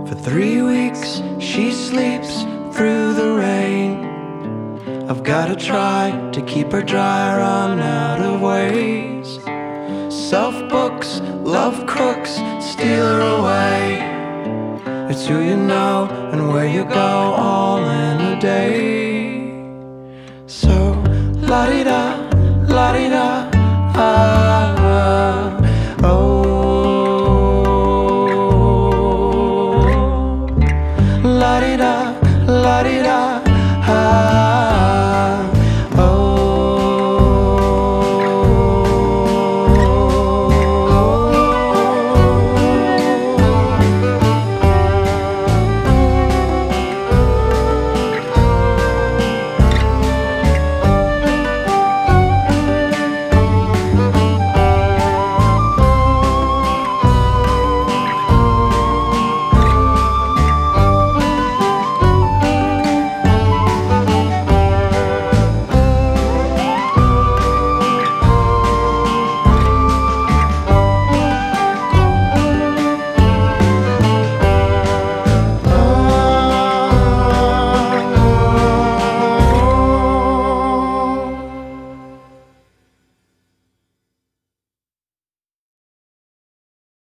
For 3 weeks she sleeps through the rain. I've gotta try to keep her dry, run out of ways. Self-books, love crooks, steal her away. It's who you know and where you go.